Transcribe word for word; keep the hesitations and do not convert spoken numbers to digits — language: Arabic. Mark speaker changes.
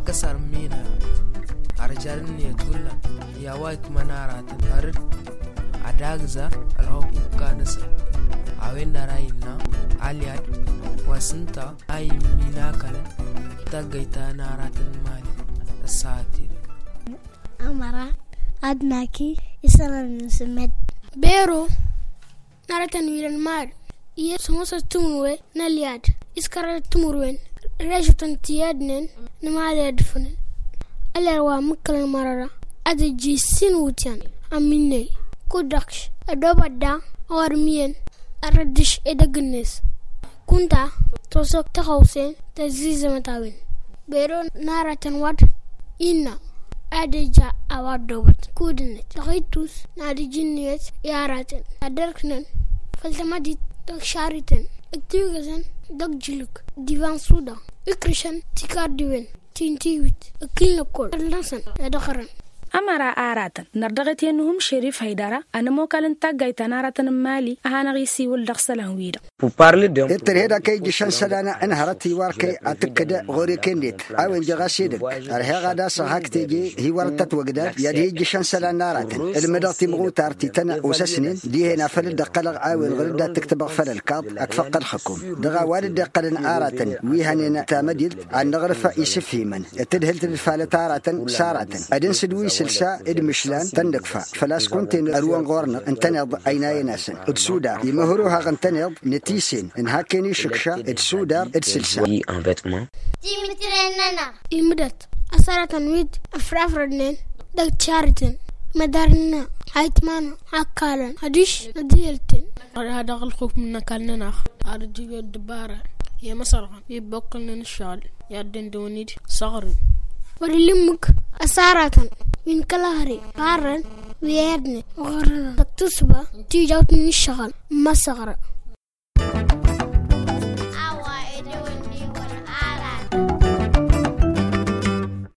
Speaker 1: كسر مينا أرجعني يدولا يا وايك منارات أرد أداغزا الهوكو كانسا أوين دراينا علياد وسنتا أي مينا كلا تغيتا نارات المالي الساتير
Speaker 2: أمرا أدناكي إسلام نسمد
Speaker 3: بيرو نارتن ويرن مال إيه سموسة تمروي نالياد إسكارة تمروين رجبتن تيادنن نمال يدفنن ألروا مكال المرارة أدجي سنوتيان أميني كودكش أدوبا دا أورمين أردش إدغنس كنتا توسوك تخوسين تزيز متاوين بيرو نارتن واد إنا أدجا أواد دوبت كودنت تغيتوس نادي جنيت ياراتن أدركنن فالتمادي تغشارتن اكتوغزن دوك جلوك ديفان سودا اكرشن تيكار ديوين تينتيويت اكلنا كول اللنسن يدخرن
Speaker 4: أمرا آراتن نردغتينهم شريف هيدارا أنا موكالن تاقايتان آراتن مالي أهانا غيسي والدغسلان ويدا
Speaker 5: الترهيدا كي جشان سدانا انهارتي واركي أتكدا غوري كنديت أوين جغاسيدك أرهيغا دا صحاك تيجي هي ورطت وقدا يدي جشان سدانا آراتن المدغتي مغو تارتي تنا وسسنين دي هنا فلد دقلق أوين غردا تكتب غفل الكاض أكفق الحكوم دغا والد دقلن آراتن ويهانينا تامديل عن نغرفة يسفهمن التدهلت الفالة آراتن ساراتن أدن سدوي سلسا إدمشلان تندقفا فلاس كنتين أروان غورنا انتنض أيناي ناسن السودا يمهروها غنتنض نتيسين إن هاكيني شكشا السودا السلسا
Speaker 2: تيمتريننا
Speaker 3: إمدت أسارة ويد أفرافردنين دك تشارتن مدارنا هايتمان عكالن هديش نديلتن هذا الخوف من كلنا أرجي الدبارة يا مسرح يبقلنا الشال يا دندونيد صغر ورلمك أسارة من كلاهري قارن ويادني وغرنا تكتسبة تيجاوتني الشغل ما صغر